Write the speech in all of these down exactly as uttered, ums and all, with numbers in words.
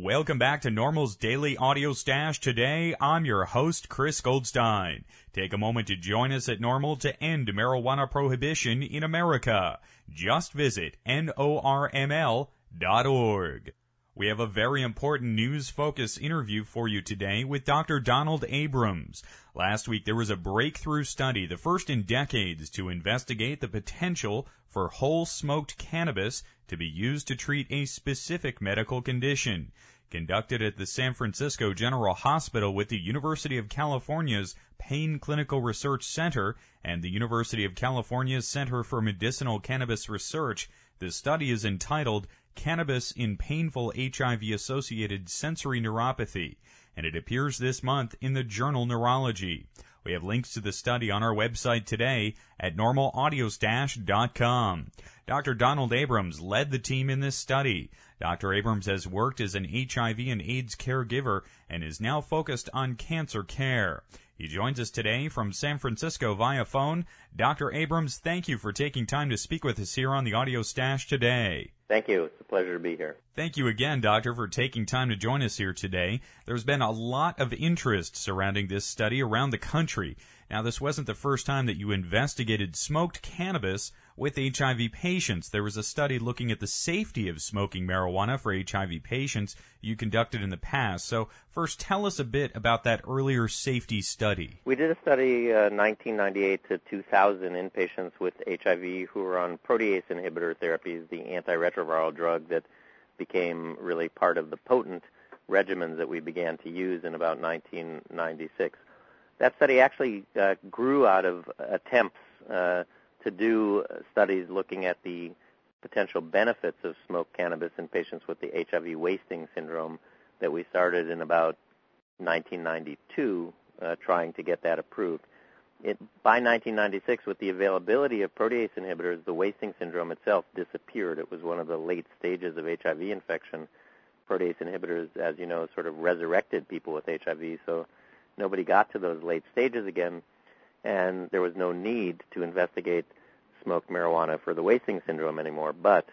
Welcome back to Normal's Daily Audio Stash. Today, I'm your host, Chris Goldstein. Take a moment to join us at Normal to end marijuana prohibition in America. Just visit N O R M L dot org. We have a very important news-focused interview for you today with Doctor Donald Abrams. Last week, there was a breakthrough study, the first in decades, to investigate the potential for whole smoked cannabis to be used to treat a specific medical condition. Conducted at the San Francisco General Hospital with the University of California's Pain Clinical Research Center and the University of California's Center for Medicinal Cannabis Research, the study is entitled Cannabis in Painful H I V-Associated Sensory Neuropathy, and it appears this month in the journal Neurology. We have links to the study on our website today at normal audio stash dot com. Doctor Donald Abrams led the team in this study. Doctor Abrams has worked as an H I V and AIDS caregiver and is now focused on cancer care. He joins us today from San Francisco via phone. Doctor Abrams, thank you for taking time to speak with us here on the Audio Stash today. Thank you. It's a pleasure to be here. Thank you again, Doctor, for taking time to join us here today. There's been a lot of interest surrounding this study around the country. Now, this wasn't the first time that you investigated smoked cannabis with H I V patients. There was a study looking at the safety of smoking marijuana for H I V patients you conducted in the past. So first, tell us a bit about that earlier safety study. We did a study uh, nineteen ninety-eight to two thousand in patients with H I V who were on protease inhibitor therapies, the antiretroviral drug that became really part of the potent regimens that we began to use in about nineteen ninety-six. That study actually uh, grew out of attempts uh, to do studies looking at the potential benefits of smoked cannabis in patients with the H I V wasting syndrome that we started in about nineteen ninety-two, uh, trying to get that approved. It, by nineteen ninety-six, with the availability of protease inhibitors, the wasting syndrome itself disappeared. It was one of the late stages of H I V infection. Protease inhibitors, as you know, sort of resurrected people with H I V, so nobody got to those late stages again, and there was no need to investigate smoked marijuana for the wasting syndrome anymore. But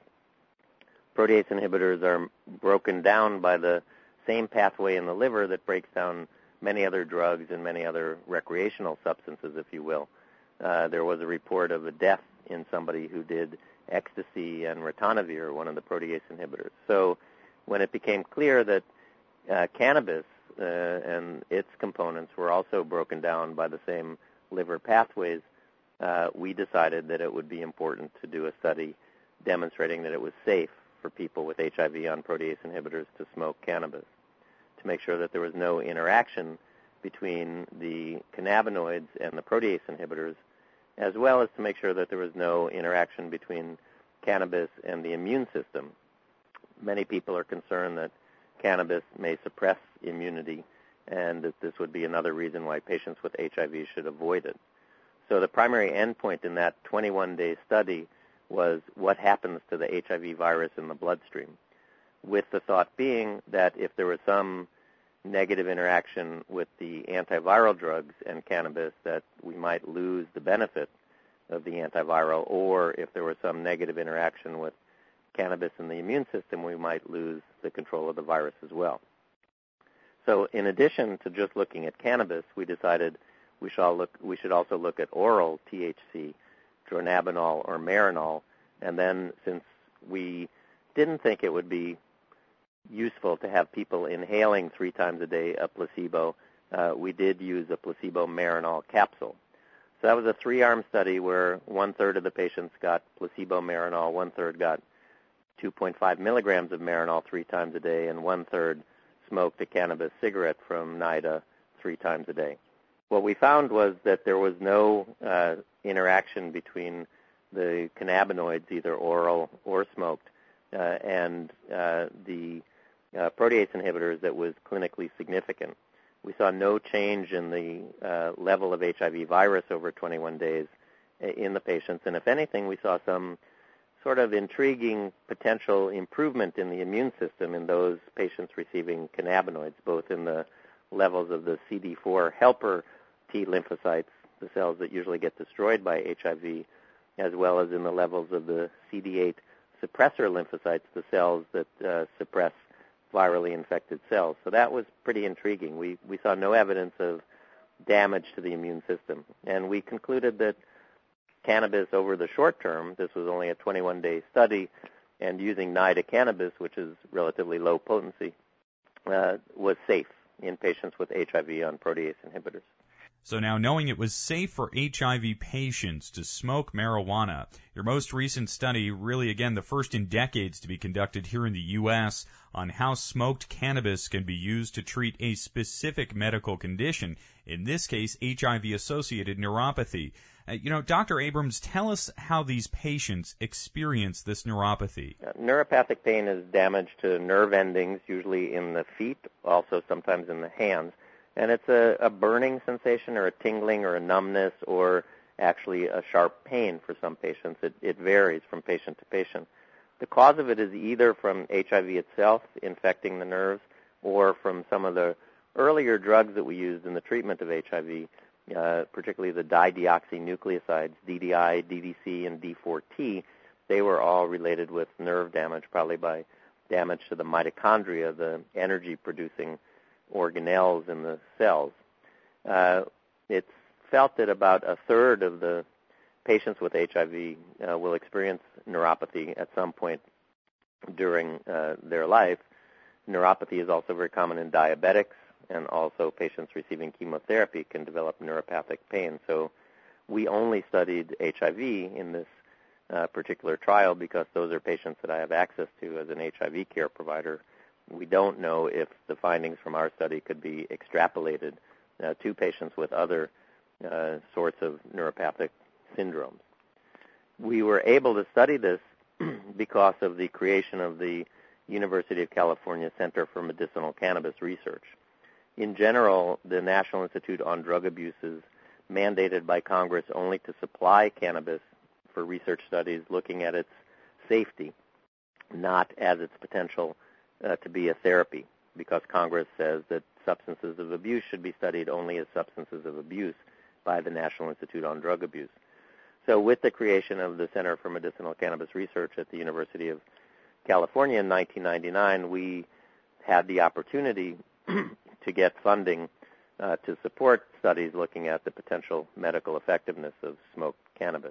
protease inhibitors are broken down by the same pathway in the liver that breaks down many other drugs and many other recreational substances, if you will. Uh, there was a report of a death in somebody who did ecstasy and ritonavir, one of the protease inhibitors. So when it became clear that uh, cannabis uh, and its components were also broken down by the same liver pathways, uh, we decided that it would be important to do a study demonstrating that it was safe for people with H I V on protease inhibitors to smoke cannabis, to make sure that there was no interaction between the cannabinoids and the protease inhibitors, as well as to make sure that there was no interaction between cannabis and the immune system. Many people are concerned that cannabis may suppress immunity, and that this would be another reason why patients with H I V should avoid it. So the primary endpoint in that twenty-one day study was what happens to the H I V virus in the bloodstream, with the thought being that if there was some negative interaction with the antiviral drugs and cannabis, that we might lose the benefit of the antiviral, or if there was some negative interaction with cannabis in the immune system, we might lose the control of the virus as well. So in addition to just looking at cannabis, we decided we should, look, we should also look at oral T H C, dronabinol or Marinol, and then since we didn't think it would be useful to have people inhaling three times a day a placebo, uh, we did use a placebo Marinol capsule. So that was a three-arm study where one-third of the patients got placebo Marinol, one-third got two point five milligrams of Marinol three times a day, and one-third smoked a cannabis cigarette from NIDA three times a day. What we found was that there was no uh, interaction between the cannabinoids, either oral or smoked, uh, and uh, the uh, protease inhibitors that was clinically significant. We saw no change in the uh, level of H I V virus over twenty-one days in the patients, and if anything, we saw some sort of intriguing potential improvement in the immune system in those patients receiving cannabinoids, both in the levels of the C D four helper T lymphocytes, the cells that usually get destroyed by H I V, as well as in the levels of the C D eight suppressor lymphocytes, the cells that uh, suppress virally infected cells. So that was pretty intriguing. We, we saw no evidence of damage to the immune system. And we concluded that cannabis over the short term, this was only a twenty-one day study, and using nida-cannabis, which is relatively low potency, uh, was safe in patients with H I V on protease inhibitors. So now, knowing it was safe for H I V patients to smoke marijuana, your most recent study, really again the first in decades to be conducted here in the U S on how smoked cannabis can be used to treat a specific medical condition, in this case H I V-associated neuropathy. Uh, you know, Doctor Abrams, tell us how these patients experience this neuropathy. Uh, neuropathic pain is damage to nerve endings, usually in the feet, also sometimes in the hands. And it's a, a burning sensation or a tingling or a numbness or actually a sharp pain for some patients. It, it varies from patient to patient. The cause of it is either from H I V itself infecting the nerves or from some of the earlier drugs that we used in the treatment of H I V, uh, particularly the dideoxynucleosides, D D I, D D C, and D four T. They were all related with nerve damage, probably by damage to the mitochondria, the energy-producing organelles in the cells. Uh, it's felt that about a third of the patients with H I V uh, will experience neuropathy at some point during uh, their life. Neuropathy is also very common in diabetics, and also patients receiving chemotherapy can develop neuropathic pain. So we only studied H I V in this uh, particular trial because those are patients that I have access to as an H I V care provider. We don't know if the findings from our study could be extrapolated uh, to patients with other uh, sorts of neuropathic syndromes. We were able to study this because of the creation of the University of California Center for Medicinal Cannabis Research. In general, the National Institute on Drug Abuse is mandated by Congress only to supply cannabis for research studies looking at its safety, not as its potential uh, to be a therapy, because Congress says that substances of abuse should be studied only as substances of abuse by the National Institute on Drug Abuse. So with the creation of the Center for Medicinal Cannabis Research at the University of California in nineteen ninety-nine, we had the opportunity to get funding uh, to support studies looking at the potential medical effectiveness of smoked cannabis.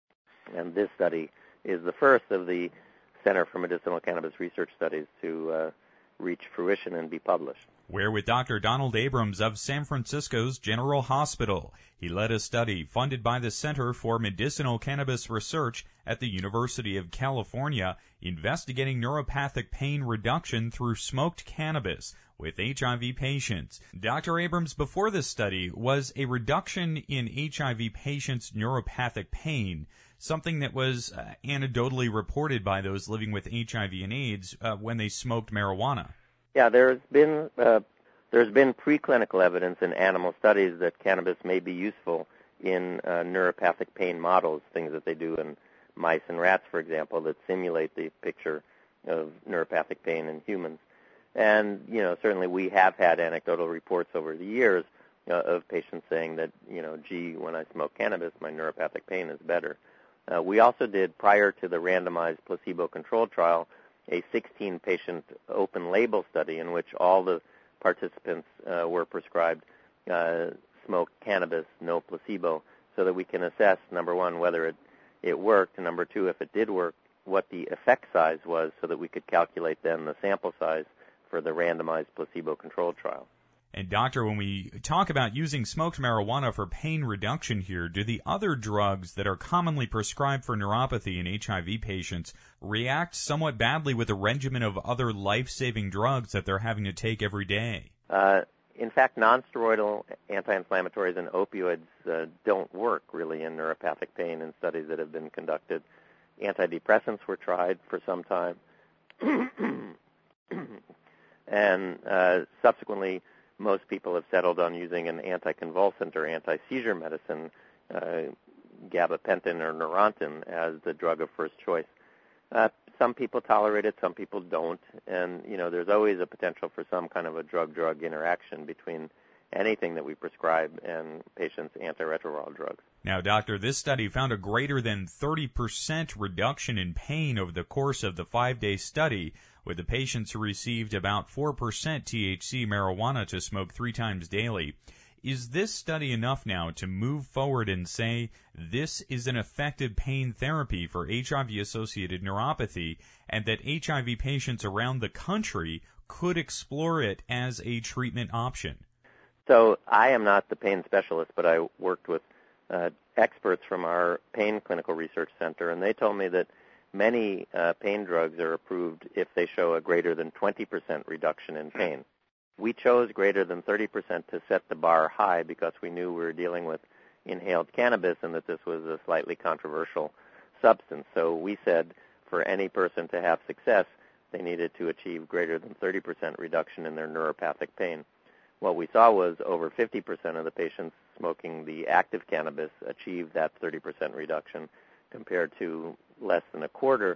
And this study is the first of the Center for Medicinal Cannabis Research studies to uh, reach fruition and be published. We're with Doctor Donald Abrams of San Francisco's General Hospital. He led a study funded by the Center for Medicinal Cannabis Research at the University of California, investigating neuropathic pain reduction through smoked cannabis with H I V patients. Doctor Abrams, before this study, was a reduction in H I V patients' neuropathic pain something that was uh, anecdotally reported by those living with H I V and AIDS uh, when they smoked marijuana? Yeah, there's been uh, there's been preclinical evidence in animal studies that cannabis may be useful in uh, neuropathic pain models, things that they do in mice and rats, for example, that simulate the picture of neuropathic pain in humans. And, you know, certainly we have had anecdotal reports over the years uh, of patients saying that, you know, gee, when I smoke cannabis, my neuropathic pain is better. Uh, we also did, prior to the randomized placebo-controlled trial, a sixteen-patient open-label study in which all the participants uh, were prescribed uh, smoked cannabis, no placebo, so that we can assess, number one, whether it, it worked, and number two, if it did work, what the effect size was so that we could calculate then the sample size for the randomized placebo-controlled trial. And doctor, when we talk about using smoked marijuana for pain reduction here, do the other drugs that are commonly prescribed for neuropathy in H I V patients react somewhat badly with a regimen of other life-saving drugs that they're having to take every day? Uh, in fact, nonsteroidal anti-inflammatories and opioids uh, don't work really in neuropathic pain in studies that have been conducted. Antidepressants were tried for some time, and uh, subsequently most people have settled on using an anticonvulsant or anti-seizure medicine, uh, gabapentin or Neurontin, as the drug of first choice. Uh, some people tolerate it, some people don't, and you know there's always a potential for some kind of a drug-drug interaction between anything that we prescribe and patients' antiretroviral drugs. Now, doctor, this study found a greater than thirty percent reduction in pain over the course of the five-day study. with the patients who received about four percent T H C marijuana to smoke three times daily. Is this study enough now to move forward and say this is an effective pain therapy for H I V-associated neuropathy, and that H I V patients around the country could explore it as a treatment option? So I am not the pain specialist, but I worked with uh, experts from our pain clinical research center, and they told me that many uh, pain drugs are approved if they show a greater than twenty percent reduction in pain. We chose greater than thirty percent to set the bar high because we knew we were dealing with inhaled cannabis and that this was a slightly controversial substance. So we said for any person to have success, they needed to achieve greater than thirty percent reduction in their neuropathic pain. What we saw was over fifty percent of the patients smoking the active cannabis achieved that thirty percent reduction compared to less than a quarter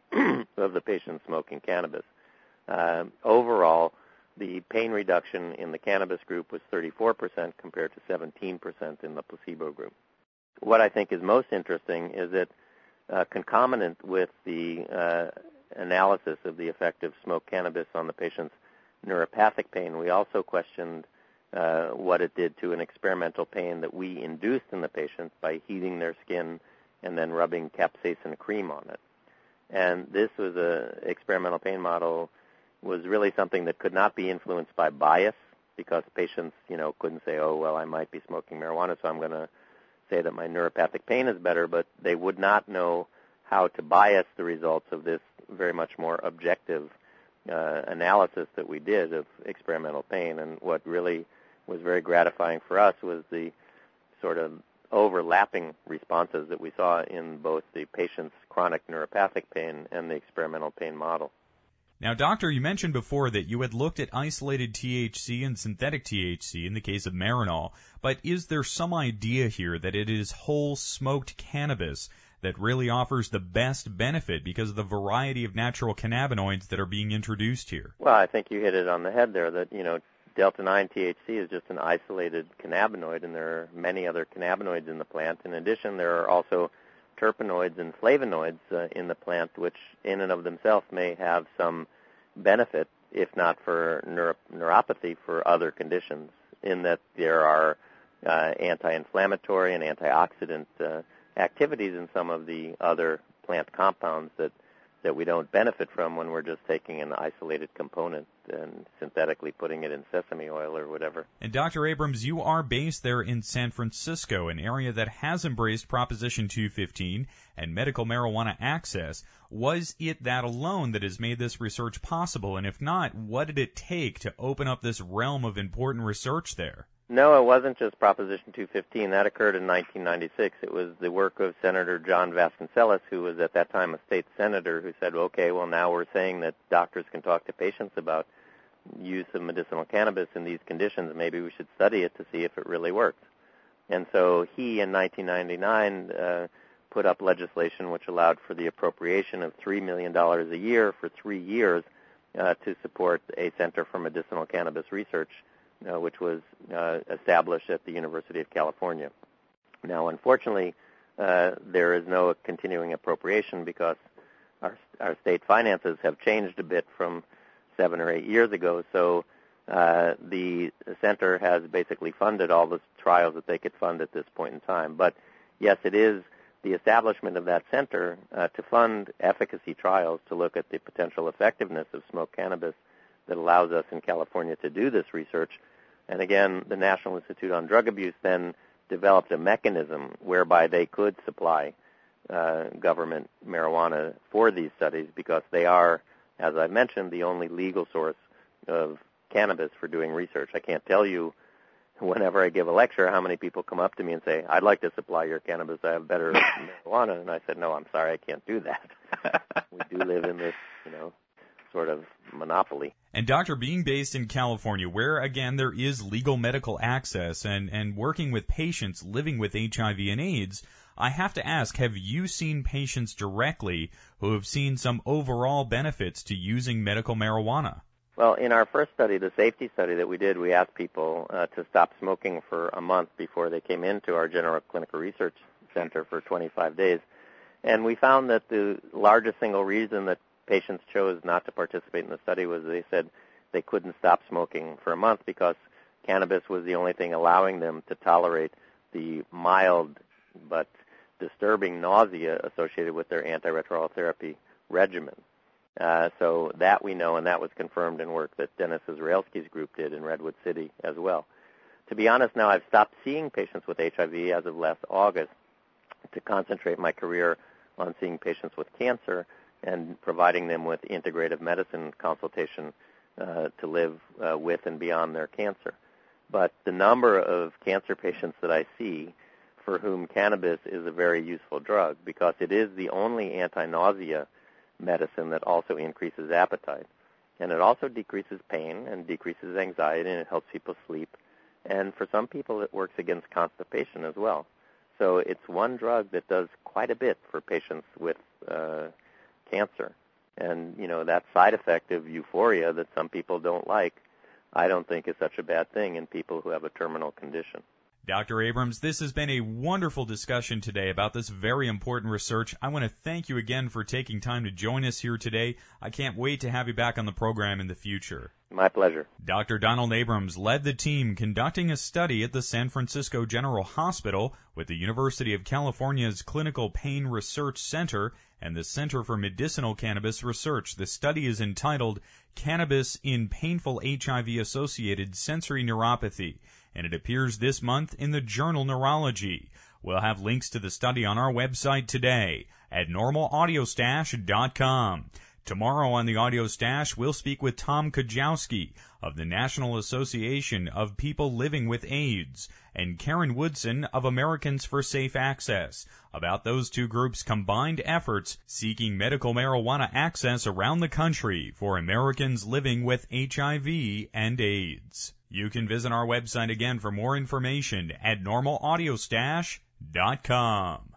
of the patients smoking cannabis. Uh, overall, the pain reduction in the cannabis group was thirty-four percent compared to seventeen percent in the placebo group. What I think is most interesting is that uh, concomitant with the uh, analysis of the effect of smoked cannabis on the patient's neuropathic pain, we also questioned uh, what it did to an experimental pain that we induced in the patient by heating their skin and then rubbing capsaicin cream on it. And this was a experimental pain model was really something that could not be influenced by bias because patients, you know, couldn't say, oh, well, I might be smoking marijuana, so I'm going to say that my neuropathic pain is better, but they would not know how to bias the results of this very much more objective uh, analysis that we did of experimental pain. And what really was very gratifying for us was the sort of overlapping responses that we saw in both the patient's chronic neuropathic pain and the experimental pain model. Now, Doctor, you mentioned before that you had looked at isolated T H C and synthetic T H C in the case of Marinol, but is there some idea here that it is whole smoked cannabis that really offers the best benefit because of the variety of natural cannabinoids that are being introduced here? Well, I think you hit it on the head there that, you know, delta nine T H C is just an isolated cannabinoid, and there are many other cannabinoids in the plant. In addition, there are also terpenoids and flavonoids uh, in the plant, which in and of themselves may have some benefit, if not for neuro- neuropathy, for other conditions, in that there are uh, anti-inflammatory and antioxidant uh, activities in some of the other plant compounds that, that we don't benefit from when we're just taking an isolated component and synthetically putting it in sesame oil or whatever. And Doctor Abrams, you are based there in San Francisco, an area that has embraced Proposition two fifteen and medical marijuana access. Was it that alone that has made this research possible? And if not, what did it take to open up this realm of important research there? No, it wasn't just Proposition two fifteen. That occurred in nineteen ninety-six. It was the work of Senator John Vasconcellos, who was at that time a state senator, who said, okay, well, now we're saying that doctors can talk to patients about use of medicinal cannabis in these conditions. Maybe we should study it to see if it really works. And so he, in nineteen ninety-nine, uh, put up legislation which allowed for the appropriation of three million dollars a year for three years uh, to support a Center for Medicinal Cannabis Research, Uh, which was uh, established at the University of California. Now, unfortunately, uh, there is no continuing appropriation because our, our state finances have changed a bit from seven or eight years ago. So uh, the center has basically funded all the trials that they could fund at this point in time. But, yes, it is the establishment of that center uh, to fund efficacy trials to look at the potential effectiveness of smoked cannabis that allows us in California to do this research. And again, the National Institute on Drug Abuse then developed a mechanism whereby they could supply uh, government marijuana for these studies because they are, as I mentioned, the only legal source of cannabis for doing research. I can't tell you whenever I give a lecture how many people come up to me and say, I'd like to supply your cannabis, I have better marijuana. And I said, no, I'm sorry, I can't do that. We do live in this, you know, sort of monopoly. And Doctor, being based in California, where again there is legal medical access and, and working with patients living with H I V and AIDS, I have to ask, have you seen patients directly who have seen some overall benefits to using medical marijuana? Well, in our first study, the safety study that we did, we asked people uh, to stop smoking for a month before they came into our General Clinical Research Center for twenty-five days. And we found that the largest single reason that patients chose not to participate in the study was they said they couldn't stop smoking for a month because cannabis was the only thing allowing them to tolerate the mild but disturbing nausea associated with their antiretroviral therapy regimen. Uh, so that we know, and that was confirmed in work that Dennis Israelski's group did in Redwood City as well. To be honest, now I've stopped seeing patients with H I V as of last August to concentrate my career on seeing patients with cancer and providing them with integrative medicine consultation uh, to live uh, with and beyond their cancer. But the number of cancer patients that I see for whom cannabis is a very useful drug, because it is the only anti-nausea medicine that also increases appetite. And it also decreases pain and decreases anxiety, and it helps people sleep. And for some people, it works against constipation as well. So it's one drug that does quite a bit for patients with uh, cancer. And, you know, that side effect of euphoria that some people don't like, I don't think is such a bad thing in people who have a terminal condition. Doctor Abrams, this has been a wonderful discussion today about this very important research. I want to thank you again for taking time to join us here today. I can't wait to have you back on the program in the future. My pleasure. Doctor Donald Abrams led the team conducting a study at the San Francisco General Hospital with the University of California's Clinical Pain Research Center and the Center for Medicinal Cannabis Research. The study is entitled Cannabis in Painful H I V-Associated Sensory Neuropathy, and it appears this month in the journal Neurology. We'll have links to the study on our website today at normal audio stash dot com. Tomorrow on the Audio Stash, we'll speak with Tom Kajowski of the National Association of People Living with AIDS and Karen Woodson of Americans for Safe Access about those two groups' combined efforts seeking medical marijuana access around the country for Americans living with H I V and AIDS. You can visit our website again for more information at normal audio stash dot com.